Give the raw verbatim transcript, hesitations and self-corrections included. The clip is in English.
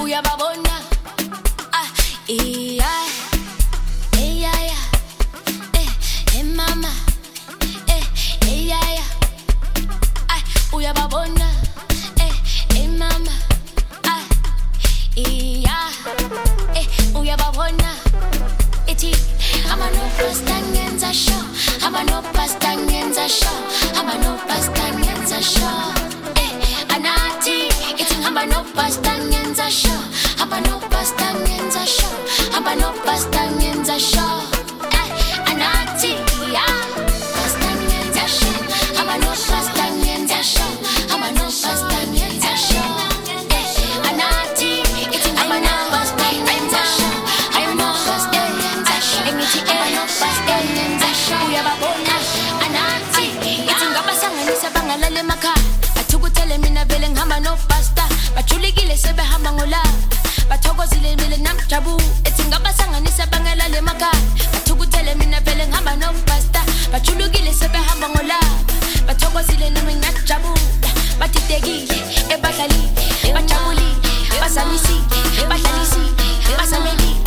uyababona ah iya iya ya eh eh mama eh iya ya ah uyababona eh eh mama ah iya eh uyababona eti ama no pasta ngenza show ama no pasta ngenza show ama no pasta ngenza show eh anati eti ama no pasta ngenza show ama no pasta ngenza show ama no pasta ngenza show eh anati ya pasta ngenza show ama no pasta ngenza show ama no pasta ngenza show eh anati eti ama no pasta ngenza show ama no pasta ngenza show eti ama no pasta ngenza show uyababona anati eti ngabasanganisa bangalale emakhaya athukutele mina vele ngihamba no pasta bajulikile sebehamba ngola bathokozile mina namjabu ethi ngabasanganisa bangalale emakhaya bathukutele mina vele ngihamba no pasta bajulukile sebehamba ngola bathokozile mina namjabu batidekile ebadlalile bajabulile basamisi badlalisi basameli